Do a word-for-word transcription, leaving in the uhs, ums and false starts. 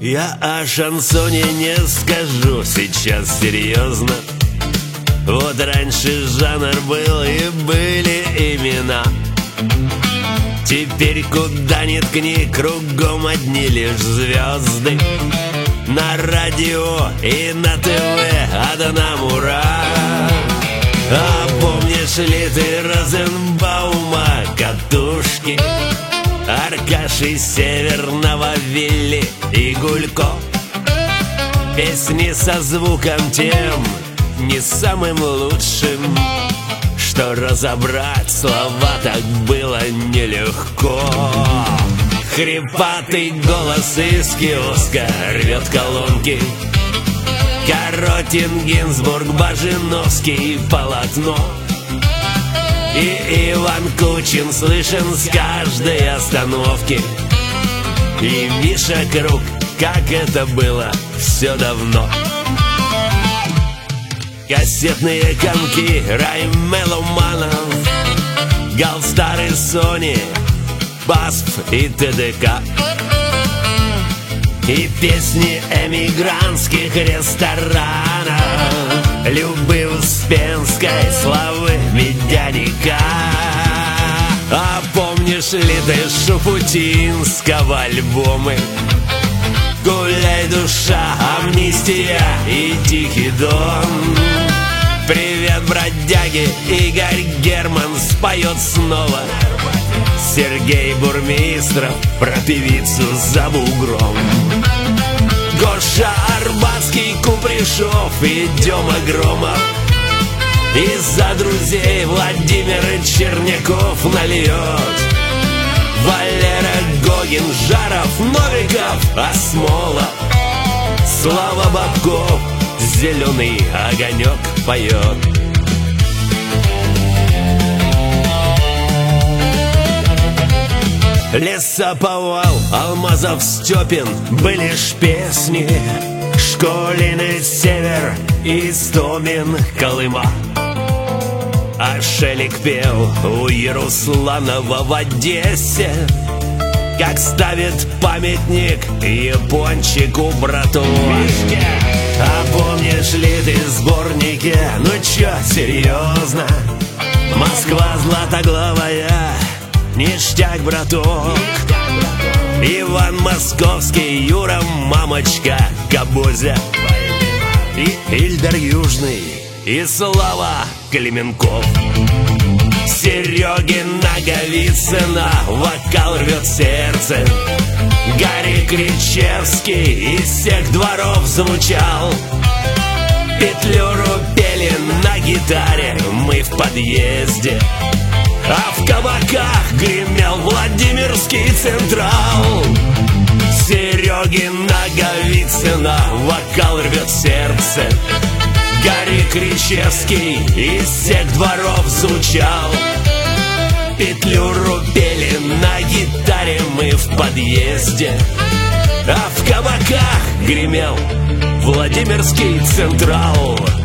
Я о шансоне не скажу сейчас серьезно. Вот раньше жанр был и были имена. Теперь куда ни ткни, кругом одни лишь звезды. На радио и на ТВ одна ура. А помнишь ли ты Розенбаума катушки, Аркаши Северного, Вилли и Гулько? Песни со звуком тем не самым лучшим, что разобрать слова так было нелегко. Хрипатый голос из киоска рвет колонки. Коротин, Гинзбург, Баженовский, полотно. И Иван Кучин слышен с каждой остановки. И Миша Круг, как это было все давно. Кассетные комки Раймеломанов, Галстар и Сони, Басф и ТДК. И песни эмигрантских ресторанов Любы Успенской, Славы Медяника. А помнишь ли ты Шуфутинского альбомы «Гуляй, душа», «Амнистия» и «Тихий дон»? «Привет, бродяги», Игорь Герман споет снова. Сергей Бурмистров про певицу за бугром. Гоша Арбатский, Купришов и Дема Громов. И за друзей Владимир Черняков нальет. Валера Гогин, Жаров, Новиков, Осмолов. Слава Бабков, зеленый огонек поет. Лесоповал, Алмазов, Степин были ж песни. Школины, Север, Истомин, Колыма. А Шелик пел у Ярусланова в Одессе, как ставит памятник япончику брату. А помнишь ли ты сборники? Ну чё, серьезно? Москва златоглавая, ништяк, браток. Иван Московский, Юра Мамочка, Кабузя. И Ильдар Южный, и Слава Клименков. Сереги Наговицына вокал рвет сердце. Гарри Кричевский из всех дворов звучал. Петлюру пели на гитаре мы в подъезде. А в кабаках гремел Владимирский Централ. Сереги Наговицына вокал рвет сердце. Гарри Кричевский из всех дворов звучал. Петлюру пели на гитаре мы в подъезде. А в кабаках гремел Владимирский Централ.